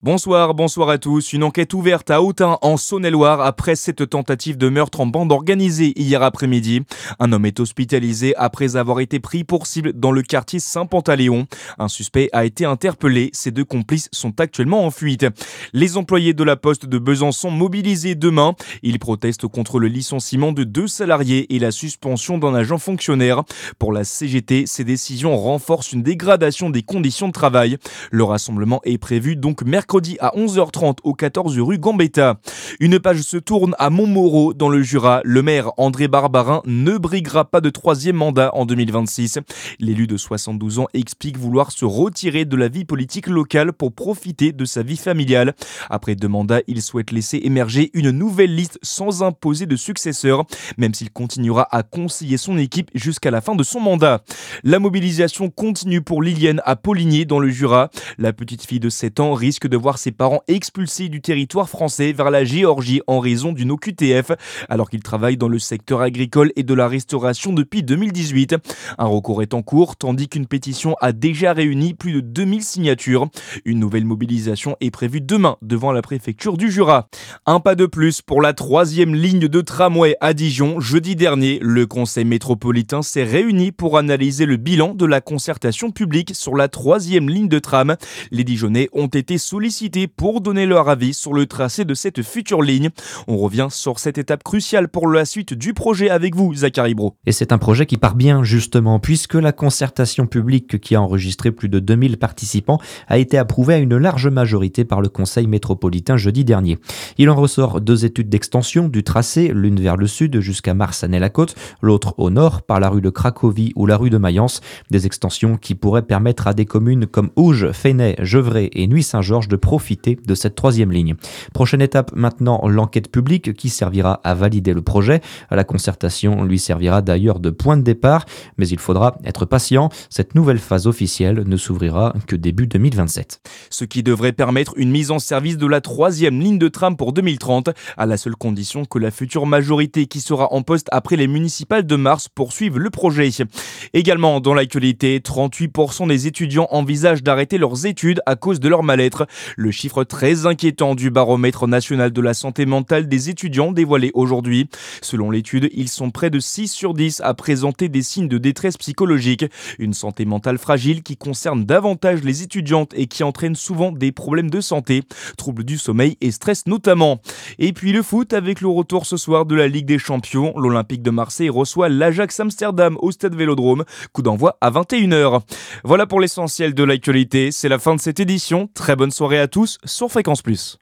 Bonsoir à tous. Une enquête ouverte à Autun en Saône-et-Loire après cette tentative de meurtre en bande organisée hier après-midi. Un homme est hospitalisé après avoir été pris pour cible dans le quartier Saint-Pantaléon. Un suspect a été interpellé. Ses deux complices sont actuellement en fuite. Les employés de la Poste de Besançon mobilisés demain. Ils protestent contre le licenciement de 2 salariés et la suspension d'un agent fonctionnaire. Pour la CGT, ces décisions renforcent une dégradation des conditions de travail. Le rassemblement est prévu donc mercredi à 11h30 au 14 rue Gambetta. Une page se tourne à Montmoreau dans le Jura. Le maire André Barbarin ne briguera pas de 3e mandat en 2026. L'élu de 72 ans explique vouloir se retirer de la vie politique locale pour profiter de sa vie familiale. Après 2 mandats, il souhaite laisser émerger une nouvelle liste sans imposer de successeur, même s'il continuera à conseiller son équipe jusqu'à la fin de son mandat. La mobilisation continue pour Liliane à Poligné dans le Jura. La petite fille de 7 ans risque de voir ses parents expulsés du territoire français vers la Géorgie en raison d'une OQTF, alors qu'ils travaillent dans le secteur agricole et de la restauration depuis 2018. Un recours est en cours, tandis qu'une pétition a déjà réuni plus de 2000 signatures. Une nouvelle mobilisation est prévue demain devant la préfecture du Jura. Un pas de plus pour la 3e ligne de tramway à Dijon. Jeudi dernier, le conseil métropolitain s'est réuni pour analyser le bilan de la concertation publique sur la 3e ligne de tram. Les Dijonnais ont été sollicités pour donner leur avis sur le tracé de cette future ligne. On revient sur cette étape cruciale pour la suite du projet avec vous, Zachary Bro. Et c'est un projet qui part bien justement, puisque la concertation publique qui a enregistré plus de 2000 participants a été approuvée à une large majorité par le conseil métropolitain jeudi dernier. Il en ressort 2 études d'extension du tracé, l'une vers le sud jusqu'à Marsanne-la-Côte, l'autre au nord par la rue de Cracovie ou la rue de Mayence. Des extensions qui pourraient permettre à des communes comme Ouge, Fenay, Gevrey et Nuits-Saint-Georges de profiter de cette 3e ligne. Prochaine étape maintenant, l'enquête publique qui servira à valider le projet. La concertation lui servira d'ailleurs de point de départ, mais il faudra être patient. Cette nouvelle phase officielle ne s'ouvrira que début 2027. Ce qui devrait permettre une mise en service de la 3e ligne de tram pour 2030, à la seule condition que la future majorité qui sera en poste après les municipales de mars poursuive le projet. Également dans l'actualité, 38% des étudiants envisagent d'arrêter leurs études à cause de leur mal-être. Le chiffre très inquiétant du baromètre national de la santé mentale des étudiants dévoilé aujourd'hui. Selon l'étude, ils sont près de 6 sur 10 à présenter des signes de détresse psychologique. Une santé mentale fragile qui concerne davantage les étudiantes et qui entraîne souvent des problèmes de santé, troubles du sommeil et stress notamment. Et puis le foot avec le retour ce soir de la Ligue des Champions. L'Olympique de Marseille reçoit l'Ajax Amsterdam au stade Vélodrome. Coup d'envoi à 21h. Voilà pour l'essentiel de l'actualité. C'est la fin de cette édition. Très bonne soirée à tous sur Fréquence Plus.